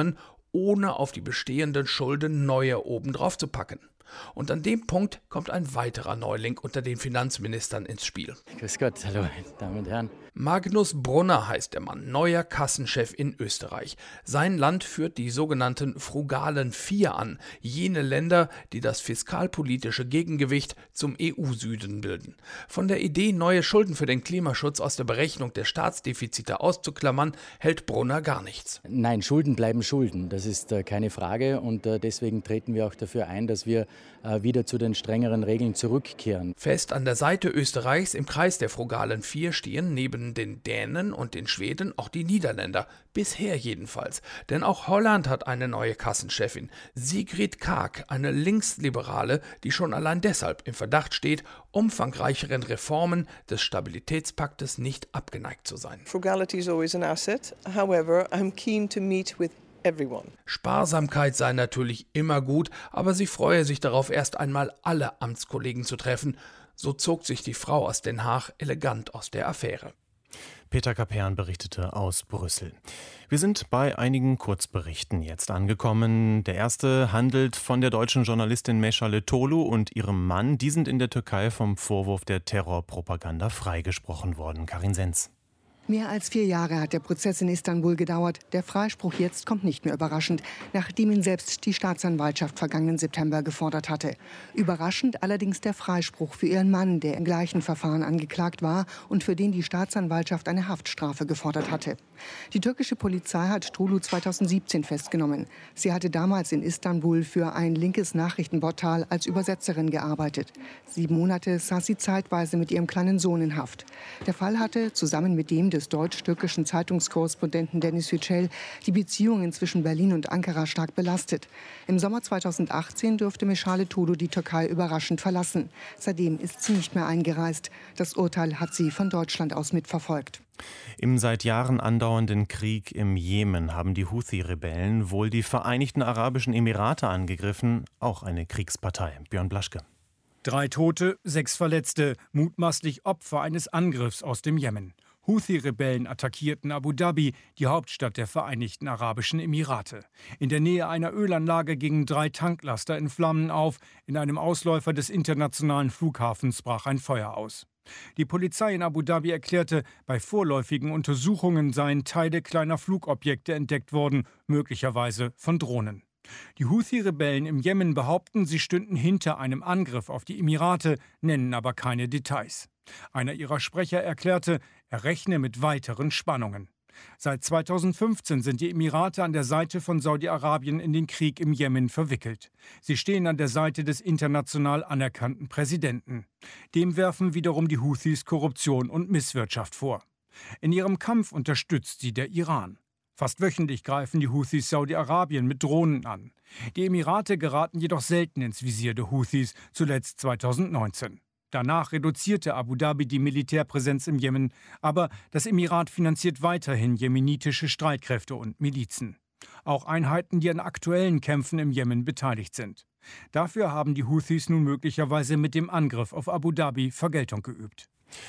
ohne auf die bestehenden Schulden neue obendrauf zu packen. Und an dem Punkt kommt ein weiterer Neuling unter den Finanzministern ins Spiel. Grüß Gott, hallo, Damen und Herren. Magnus Brunner heißt der Mann, neuer Kassenchef in Österreich. Sein Land führt die sogenannten frugalen Vier an, jene Länder, die das fiskalpolitische Gegengewicht zum E U-Süden bilden. Von der Idee, neue Schulden für den Klimaschutz aus der Berechnung der Staatsdefizite auszuklammern, hält Brunner gar nichts. Nein, Schulden bleiben Schulden, das ist äh, keine Frage und äh, deswegen treten wir auch dafür ein, dass wir äh, wieder zu den strengeren Regeln zurückkehren. Fest an der Seite Österreichs im Kreis der frugalen Vier stehen neben den Dänen und den Schweden auch die Niederländer, bisher jedenfalls. Denn auch Holland hat eine neue Kassenchefin, Sigrid Kaag, eine Linksliberale, die schon allein deshalb im Verdacht steht, umfangreicheren Reformen des Stabilitätspaktes nicht abgeneigt zu sein. Frugality is always an asset. However, I'm keen to meet with everyone. Sparsamkeit sei natürlich immer gut, aber sie freue sich darauf, erst einmal alle Amtskollegen zu treffen. So zog sich die Frau aus Den Haag elegant aus der Affäre. Peter Kapern berichtete aus Brüssel. Wir sind bei einigen Kurzberichten jetzt angekommen. Der erste handelt von der deutschen Journalistin Meschale Tolu und ihrem Mann. Die sind in der Türkei vom Vorwurf der Terrorpropaganda freigesprochen worden. Karin Senz. Mehr als vier Jahre hat der Prozess in Istanbul gedauert. Der Freispruch jetzt kommt nicht mehr überraschend, nachdem ihn selbst die Staatsanwaltschaft vergangenen September gefordert hatte. Überraschend allerdings der Freispruch für ihren Mann, der im gleichen Verfahren angeklagt war und für den die Staatsanwaltschaft eine Haftstrafe gefordert hatte. Die türkische Polizei hat Tolu zweitausendsiebzehn festgenommen. Sie hatte damals in Istanbul für ein linkes Nachrichtenportal als Übersetzerin gearbeitet. Sieben Monate saß sie zeitweise mit ihrem kleinen Sohn in Haft. Der Fall hatte zusammen mit dem des deutsch-türkischen Zeitungskorrespondenten Dennis Yücel die Beziehungen zwischen Berlin und Ankara stark belastet. Im Sommer zweitausendachtzehn dürfte Meschale Tolu die Türkei überraschend verlassen. Seitdem ist sie nicht mehr eingereist. Das Urteil hat sie von Deutschland aus mitverfolgt. Im seit Jahren andauernden Krieg im Jemen haben die Houthi-Rebellen wohl die Vereinigten Arabischen Emirate angegriffen, auch eine Kriegspartei. Björn Blaschke. Drei Tote, sechs Verletzte, mutmaßlich Opfer eines Angriffs aus dem Jemen. Houthi-Rebellen attackierten Abu Dhabi, die Hauptstadt der Vereinigten Arabischen Emirate. In der Nähe einer Ölanlage gingen drei Tanklaster in Flammen auf. In einem Ausläufer des internationalen Flughafens brach ein Feuer aus. Die Polizei in Abu Dhabi erklärte, bei vorläufigen Untersuchungen seien Teile kleiner Flugobjekte entdeckt worden, möglicherweise von Drohnen. Die Houthi-Rebellen im Jemen behaupten, sie stünden hinter einem Angriff auf die Emirate, nennen aber keine Details. Einer ihrer Sprecher erklärte, er rechne mit weiteren Spannungen. Seit zweitausendfünfzehn sind die Emirate an der Seite von Saudi-Arabien in den Krieg im Jemen verwickelt. Sie stehen an der Seite des international anerkannten Präsidenten. Dem werfen wiederum die Houthis Korruption und Misswirtschaft vor. In ihrem Kampf unterstützt sie der Iran. Fast wöchentlich greifen die Houthis Saudi-Arabien mit Drohnen an. Die Emirate geraten jedoch selten ins Visier der Houthis, zuletzt zweitausendneunzehn. Danach reduzierte Abu Dhabi die Militärpräsenz im Jemen, aber das Emirat finanziert weiterhin jemenitische Streitkräfte und Milizen. Auch Einheiten, die an aktuellen Kämpfen im Jemen beteiligt sind. Dafür haben die Houthis nun möglicherweise mit dem Angriff auf Abu Dhabi Vergeltung geübt.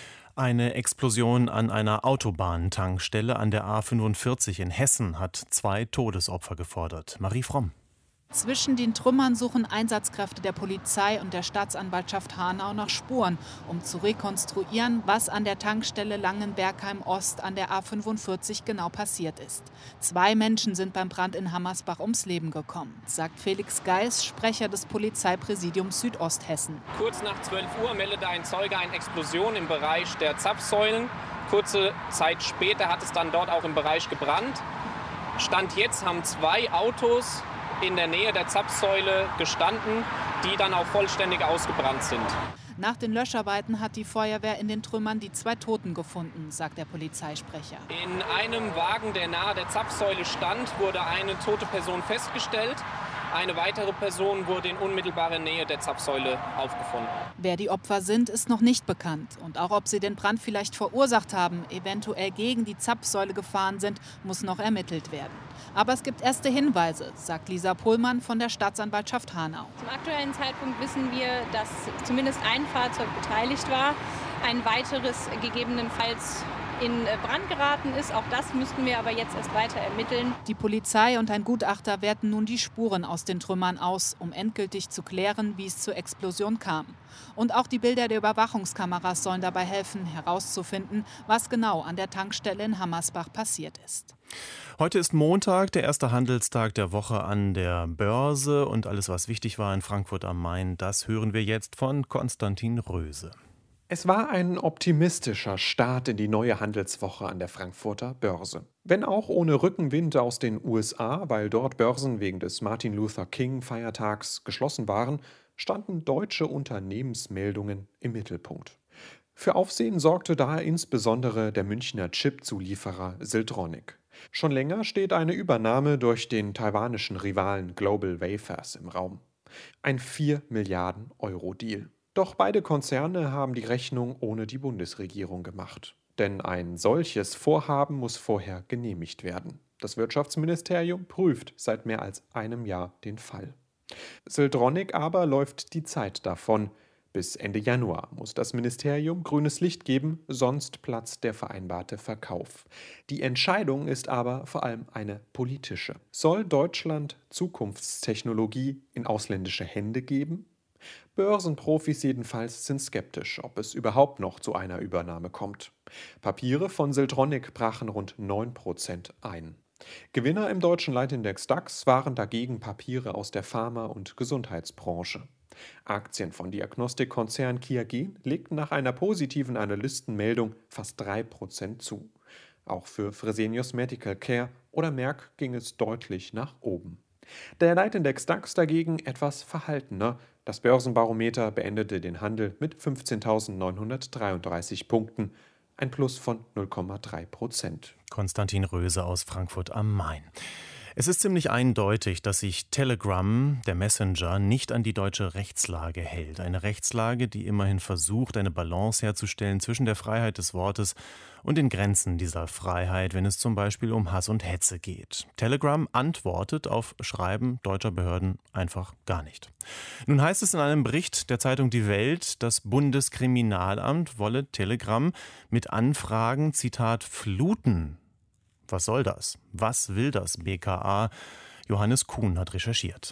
Eine Explosion an einer Autobahntankstelle an der A fünfundvierzig in Hessen hat zwei Todesopfer gefordert. Marie Fromm. Zwischen den Trümmern suchen Einsatzkräfte der Polizei und der Staatsanwaltschaft Hanau nach Spuren, um zu rekonstruieren, was an der Tankstelle Langenbergheim-Ost an der A fünfundvierzig genau passiert ist. Zwei Menschen sind beim Brand in Hammersbach ums Leben gekommen, sagt Felix Geis, Sprecher des Polizeipräsidiums Südosthessen. Kurz nach zwölf Uhr meldete ein Zeuge eine Explosion im Bereich der Zapfsäulen. Kurze Zeit später hat es dann dort auch im Bereich gebrannt. Stand jetzt haben zwei Autos in der Nähe der Zapfsäule gestanden, die dann auch vollständig ausgebrannt sind. Nach den Löscharbeiten hat die Feuerwehr in den Trümmern die zwei Toten gefunden, sagt der Polizeisprecher. In einem Wagen, der nahe der Zapfsäule stand, wurde eine tote Person festgestellt. Eine weitere Person wurde in unmittelbarer Nähe der Zapfsäule aufgefunden. Wer die Opfer sind, ist noch nicht bekannt. Und auch ob sie den Brand vielleicht verursacht haben, eventuell gegen die Zapfsäule gefahren sind, muss noch ermittelt werden. Aber es gibt erste Hinweise, sagt Lisa Pohlmann von der Staatsanwaltschaft Hanau. Zum aktuellen Zeitpunkt wissen wir, dass zumindest ein Fahrzeug beteiligt war. Ein weiteres gegebenenfalls in Brand geraten ist. Auch das müssten wir aber jetzt erst weiter ermitteln. Die Polizei und ein Gutachter werten nun die Spuren aus den Trümmern aus, um endgültig zu klären, wie es zur Explosion kam. Und auch die Bilder der Überwachungskameras sollen dabei helfen, herauszufinden, was genau an der Tankstelle in Hammersbach passiert ist. Heute ist Montag, der erste Handelstag der Woche an der Börse. Und alles, was wichtig war in Frankfurt am Main, das hören wir jetzt von Konstantin Röse. Es war ein optimistischer Start in die neue Handelswoche an der Frankfurter Börse. Wenn auch ohne Rückenwind aus den U S A, weil dort Börsen wegen des Martin Luther King Feiertags geschlossen waren, standen deutsche Unternehmensmeldungen im Mittelpunkt. Für Aufsehen sorgte daher insbesondere der Münchner Chip-Zulieferer Siltronic. Schon länger steht eine Übernahme durch den taiwanischen Rivalen Global Wafers im Raum. Ein vier Milliarden Euro Deal. Doch beide Konzerne haben die Rechnung ohne die Bundesregierung gemacht. Denn ein solches Vorhaben muss vorher genehmigt werden. Das Wirtschaftsministerium prüft seit mehr als einem Jahr den Fall. Siltronic aber läuft die Zeit davon. Bis Ende Januar muss das Ministerium grünes Licht geben, sonst platzt der vereinbarte Verkauf. Die Entscheidung ist aber vor allem eine politische. Soll Deutschland Zukunftstechnologie in ausländische Hände geben? Börsenprofis jedenfalls sind skeptisch, ob es überhaupt noch zu einer Übernahme kommt. Papiere von Siltronic brachen rund neun Prozent ein. Gewinner im deutschen Leitindex DAX waren dagegen Papiere aus der Pharma- und Gesundheitsbranche. Aktien von Diagnostikkonzern Q I A G E legten nach einer positiven Analystenmeldung fast drei Prozent zu. Auch für Fresenius Medical Care oder Merck ging es deutlich nach oben. Der Leitindex DAX dagegen etwas verhaltener. Das Börsenbarometer beendete den Handel mit fünfzehntausendneunhundertdreiunddreißig Punkten, ein Plus von null Komma drei Prozent. Konstantin Röse aus Frankfurt am Main. Es ist ziemlich eindeutig, dass sich Telegram, der Messenger, nicht an die deutsche Rechtslage hält. Eine Rechtslage, die immerhin versucht, eine Balance herzustellen zwischen der Freiheit des Wortes und den Grenzen dieser Freiheit, wenn es zum Beispiel um Hass und Hetze geht. Telegram antwortet auf Schreiben deutscher Behörden einfach gar nicht. Nun heißt es in einem Bericht der Zeitung Die Welt, das Bundeskriminalamt wolle Telegram mit Anfragen, Zitat, fluten. Was soll das? Was will das B K A? Johannes Kuhn hat recherchiert.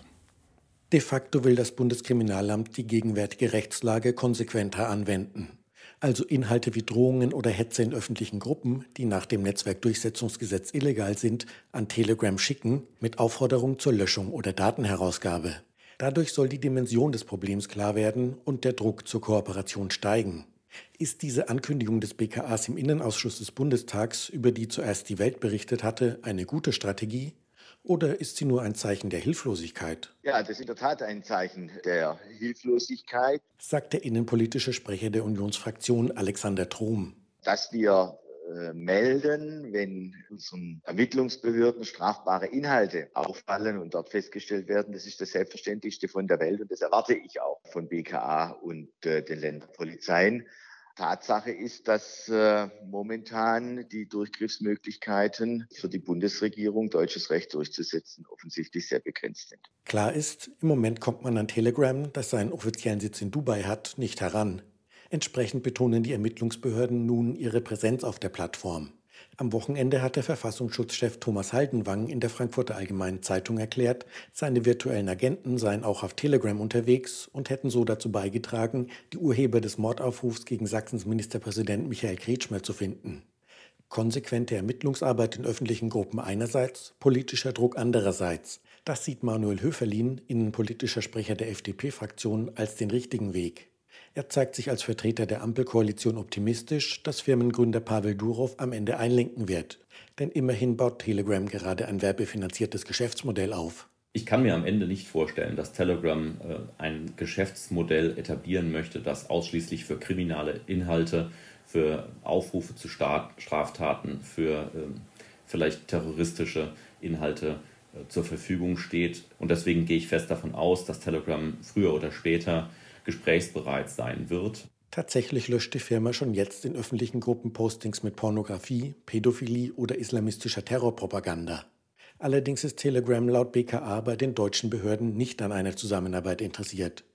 De facto will das Bundeskriminalamt die gegenwärtige Rechtslage konsequenter anwenden. Also Inhalte wie Drohungen oder Hetze in öffentlichen Gruppen, die nach dem Netzwerkdurchsetzungsgesetz illegal sind, an Telegram schicken, mit Aufforderung zur Löschung oder Datenherausgabe. Dadurch soll die Dimension des Problems klar werden und der Druck zur Kooperation steigen. Ist diese Ankündigung des B K As im Innenausschuss des Bundestags, über die zuerst die Welt berichtet hatte, eine gute Strategie? Oder ist sie nur ein Zeichen der Hilflosigkeit? Ja, das ist in der Tat ein Zeichen der Hilflosigkeit, sagt der innenpolitische Sprecher der Unionsfraktion Alexander Trom. Dass wir äh, melden, wenn unseren Ermittlungsbehörden strafbare Inhalte auffallen und dort festgestellt werden, das ist das Selbstverständlichste von der Welt und das erwarte ich auch von B K A und äh, den Länderpolizeien. Tatsache ist, dass äh, momentan die Durchgriffsmöglichkeiten für die Bundesregierung, deutsches Recht durchzusetzen, offensichtlich sehr begrenzt sind. Klar ist, im Moment kommt man an Telegram, das seinen offiziellen Sitz in Dubai hat, nicht heran. Entsprechend betonen die Ermittlungsbehörden nun ihre Präsenz auf der Plattform. Am Wochenende hat der Verfassungsschutzchef Thomas Haldenwang in der Frankfurter Allgemeinen Zeitung erklärt, seine virtuellen Agenten seien auch auf Telegram unterwegs und hätten so dazu beigetragen, die Urheber des Mordaufrufs gegen Sachsens Ministerpräsident Michael Kretschmer zu finden. Konsequente Ermittlungsarbeit in öffentlichen Gruppen einerseits, politischer Druck andererseits. Das sieht Manuel Höferlin, innenpolitischer Sprecher der F D P-Fraktion, als den richtigen Weg. Er zeigt sich als Vertreter der Ampelkoalition optimistisch, dass Firmengründer Pavel Durov am Ende einlenken wird. Denn immerhin baut Telegram gerade ein werbefinanziertes Geschäftsmodell auf. Ich kann mir am Ende nicht vorstellen, dass Telegram äh, ein Geschäftsmodell etablieren möchte, das ausschließlich für kriminale Inhalte, für Aufrufe zu Staat, Straftaten, für äh, vielleicht terroristische Inhalte äh, zur Verfügung steht. Und deswegen gehe ich fest davon aus, dass Telegram früher oder später gesprächsbereit sein wird. Tatsächlich löscht die Firma schon jetzt in öffentlichen Gruppen Postings mit Pornografie, Pädophilie oder islamistischer Terrorpropaganda. Allerdings ist Telegram laut B K A bei den deutschen Behörden nicht an einer Zusammenarbeit interessiert.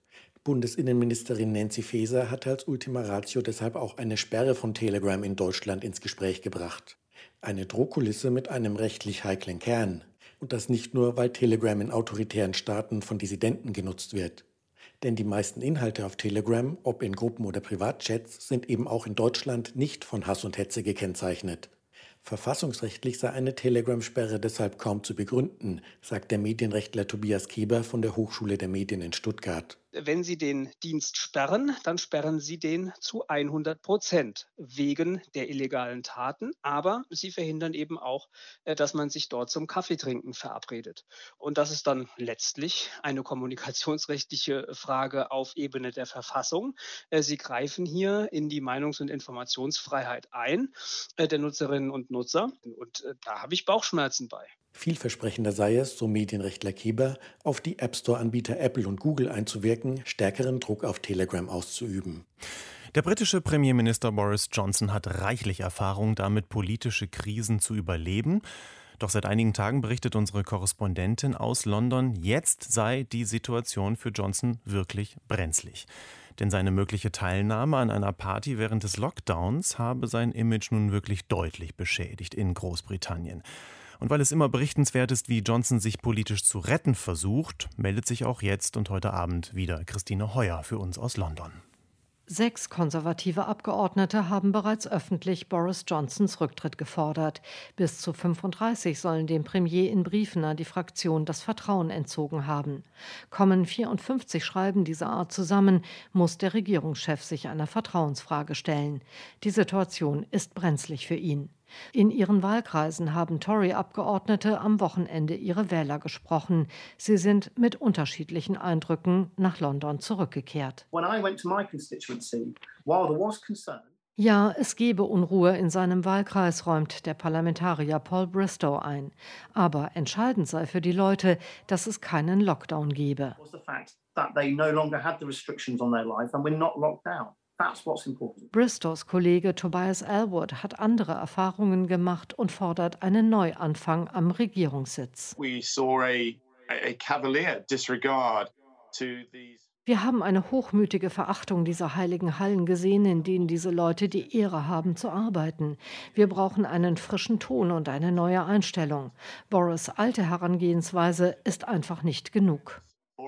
Bundesinnenministerin Nancy Faeser hatte als Ultima Ratio deshalb auch eine Sperre von Telegram in Deutschland ins Gespräch gebracht. Eine Drohkulisse mit einem rechtlich heiklen Kern. Und das nicht nur, weil Telegram in autoritären Staaten von Dissidenten genutzt wird. Denn die meisten Inhalte auf Telegram, ob in Gruppen oder Privatchats, sind eben auch in Deutschland nicht von Hass und Hetze gekennzeichnet. Verfassungsrechtlich sei eine Telegram-Sperre deshalb kaum zu begründen, sagt der Medienrechtler Tobias Keber von der Hochschule der Medien in Stuttgart. Wenn Sie den Dienst sperren, dann sperren Sie den zu hundert Prozent wegen der illegalen Taten. Aber Sie verhindern eben auch, dass man sich dort zum Kaffeetrinken verabredet. Und das ist dann letztlich eine kommunikationsrechtliche Frage auf Ebene der Verfassung. Sie greifen hier in die Meinungs- und Informationsfreiheit ein, der Nutzerinnen und Nutzer. Und da habe ich Bauchschmerzen bei. Vielversprechender sei es, so Medienrechtler Keber, auf die App-Store-Anbieter Apple und Google einzuwirken, stärkeren Druck auf Telegram auszuüben. Der britische Premierminister Boris Johnson hat reichlich Erfahrung damit, politische Krisen zu überleben. Doch seit einigen Tagen berichtet unsere Korrespondentin aus London, jetzt sei die Situation für Johnson wirklich brenzlig. Denn seine mögliche Teilnahme an einer Party während des Lockdowns habe sein Image nun wirklich deutlich beschädigt in Großbritannien. Und weil es immer berichtenswert ist, wie Johnson sich politisch zu retten versucht, meldet sich auch jetzt und heute Abend wieder Christine Heuer für uns aus London. Sechs konservative Abgeordnete haben bereits öffentlich Boris Johnsons Rücktritt gefordert. Bis zu fünfunddreißig sollen dem Premier in Briefen an die Fraktion das Vertrauen entzogen haben. Kommen vierundfünfzig Schreiben dieser Art zusammen, muss der Regierungschef sich einer Vertrauensfrage stellen. Die Situation ist brenzlig für ihn. In ihren Wahlkreisen haben Tory-Abgeordnete am Wochenende ihre Wähler gesprochen. Sie sind mit unterschiedlichen Eindrücken nach London zurückgekehrt. Ja, es gebe Unruhe in seinem Wahlkreis, räumt der Parlamentarier Paul Bristow ein. Aber entscheidend sei für die Leute, dass es keinen Lockdown gebe. Bristows Kollege Tobias Ellwood hat andere Erfahrungen gemacht und fordert einen Neuanfang am Regierungssitz. Wir haben eine hochmütige Verachtung dieser heiligen Hallen gesehen, in denen diese Leute die Ehre haben zu arbeiten. Wir brauchen einen frischen Ton und eine neue Einstellung. Boris' alte Herangehensweise ist einfach nicht genug.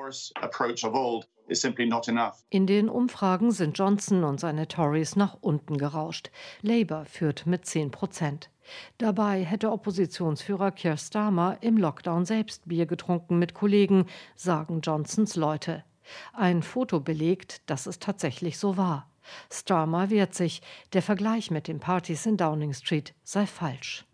In den Umfragen sind Johnson und seine Tories nach unten gerauscht. Labour führt mit zehn Prozent. Dabei hätte Oppositionsführer Keir Starmer im Lockdown selbst Bier getrunken mit Kollegen, sagen Johnsons Leute. Ein Foto belegt, dass es tatsächlich so war. Starmer wehrt sich. Der Vergleich mit den Partys in Downing Street sei falsch.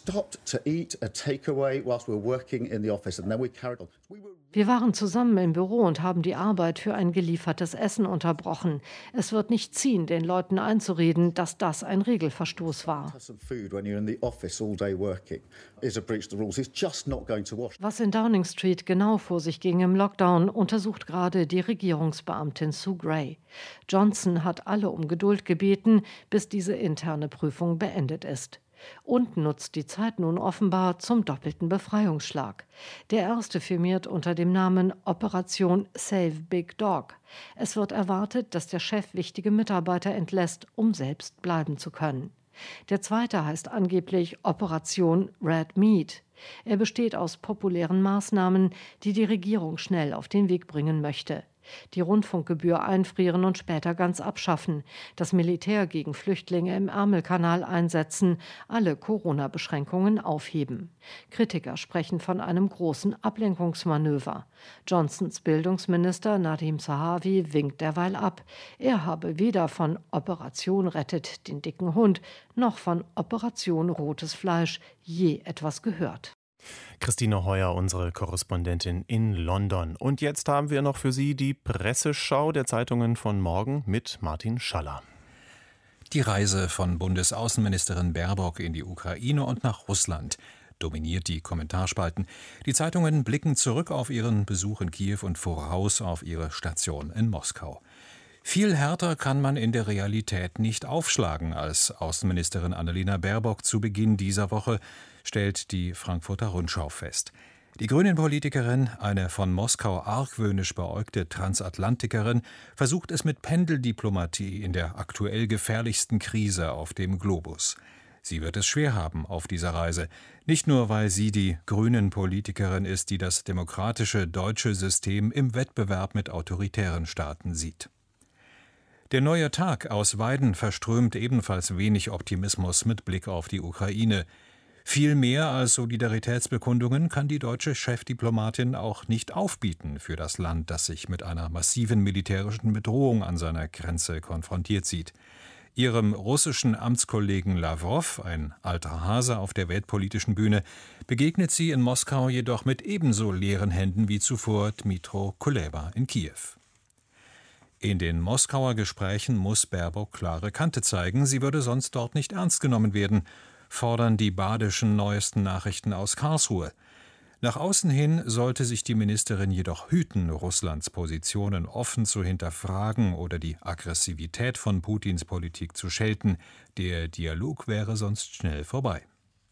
Wir waren zusammen im Büro und haben die Arbeit für ein geliefertes Essen unterbrochen. Es wird nicht ziehen, den Leuten einzureden, dass das ein Regelverstoß war. Was in Downing Street genau vor sich ging im Lockdown, untersucht gerade die Regierungsbeamtin Sue Gray. Johnson hat alle um Geduld gebeten, bis diese interne Prüfung beendet ist. Und nutzt die Zeit nun offenbar zum doppelten Befreiungsschlag. Der erste firmiert unter dem Namen Operation Save Big Dog. Es wird erwartet, dass der Chef wichtige Mitarbeiter entlässt, um selbst bleiben zu können. Der zweite heißt angeblich Operation Red Meat. Er besteht aus populären Maßnahmen, die die Regierung schnell auf den Weg bringen möchte. Die Rundfunkgebühr einfrieren und später ganz abschaffen, das Militär gegen Flüchtlinge im Ärmelkanal einsetzen, alle Corona-Beschränkungen aufheben. Kritiker sprechen von einem großen Ablenkungsmanöver. Johnsons Bildungsminister Nadhim Zahawi winkt derweil ab. Er habe weder von Operation Rettet den dicken Hund noch von Operation Rotes Fleisch je etwas gehört. Christine Heuer, unsere Korrespondentin in London. Und jetzt haben wir noch für Sie die Presseschau der Zeitungen von morgen mit Martin Schaller. Die Reise von Bundesaußenministerin Baerbock in die Ukraine und nach Russland dominiert die Kommentarspalten. Die Zeitungen blicken zurück auf ihren Besuch in Kiew und voraus auf ihre Station in Moskau. Viel härter kann man in der Realität nicht aufschlagen als Außenministerin Annalena Baerbock zu Beginn dieser Woche, stellt die Frankfurter Rundschau fest. Die Grünen-Politikerin, eine von Moskau argwöhnisch beäugte Transatlantikerin, versucht es mit Pendeldiplomatie in der aktuell gefährlichsten Krise auf dem Globus. Sie wird es schwer haben auf dieser Reise, nicht nur, weil sie die Grünen-Politikerin ist, die das demokratische deutsche System im Wettbewerb mit autoritären Staaten sieht. Der neue Tag aus Weiden verströmt ebenfalls wenig Optimismus mit Blick auf die Ukraine. Viel mehr als Solidaritätsbekundungen kann die deutsche Chefdiplomatin auch nicht aufbieten für das Land, das sich mit einer massiven militärischen Bedrohung an seiner Grenze konfrontiert sieht. Ihrem russischen Amtskollegen Lawrow, ein alter Hase auf der weltpolitischen Bühne, begegnet sie in Moskau jedoch mit ebenso leeren Händen wie zuvor Dmytro Kuleba in Kiew. In den Moskauer Gesprächen muss Baerbock klare Kante zeigen, sie würde sonst dort nicht ernst genommen werden, fordern die badischen neuesten Nachrichten aus Karlsruhe. Nach außen hin sollte sich die Ministerin jedoch hüten, Russlands Positionen offen zu hinterfragen oder die Aggressivität von Putins Politik zu schelten. Der Dialog wäre sonst schnell vorbei.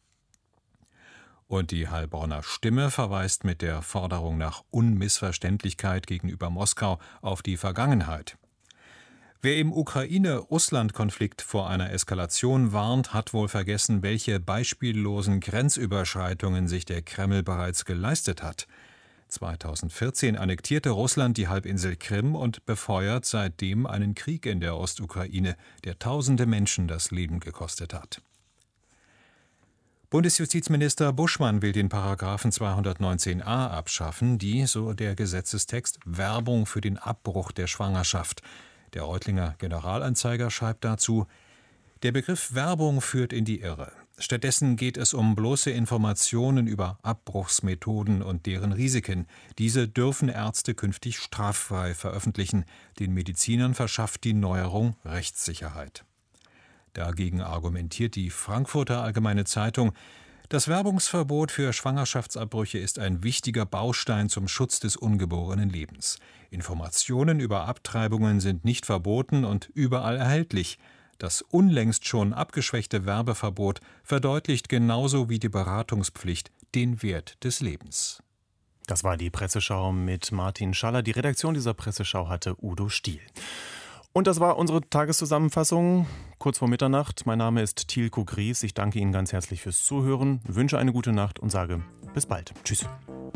Und die Heilbronner Stimme verweist mit der Forderung nach Unmissverständlichkeit gegenüber Moskau auf die Vergangenheit. Wer im Ukraine-Russland-Konflikt vor einer Eskalation warnt, hat wohl vergessen, welche beispiellosen Grenzüberschreitungen sich der Kreml bereits geleistet hat. zweitausendvierzehn annektierte Russland die Halbinsel Krim und befeuert seitdem einen Krieg in der Ostukraine, der tausende Menschen das Leben gekostet hat. Bundesjustizminister Buschmann will den Paragraphen zweihundertneunzehn a abschaffen, die, so der Gesetzestext, Werbung für den Abbruch der Schwangerschaft. Der Reutlinger Generalanzeiger schreibt dazu: Der Begriff Werbung führt in die Irre. Stattdessen geht es um bloße Informationen über Abbruchsmethoden und deren Risiken. Diese dürfen Ärzte künftig straffrei veröffentlichen. Den Medizinern verschafft die Neuerung Rechtssicherheit. Dagegen argumentiert die Frankfurter Allgemeine Zeitung: Das Werbungsverbot für Schwangerschaftsabbrüche ist ein wichtiger Baustein zum Schutz des ungeborenen Lebens. Informationen über Abtreibungen sind nicht verboten und überall erhältlich. Das unlängst schon abgeschwächte Werbeverbot verdeutlicht genauso wie die Beratungspflicht den Wert des Lebens. Das war die Presseschau mit Martin Schaller. Die Redaktion dieser Presseschau hatte Udo Stiel. Und das war unsere Tageszusammenfassung kurz vor Mitternacht. Mein Name ist Thielko Gries. Ich danke Ihnen ganz herzlich fürs Zuhören, wünsche eine gute Nacht und sage bis bald. Tschüss.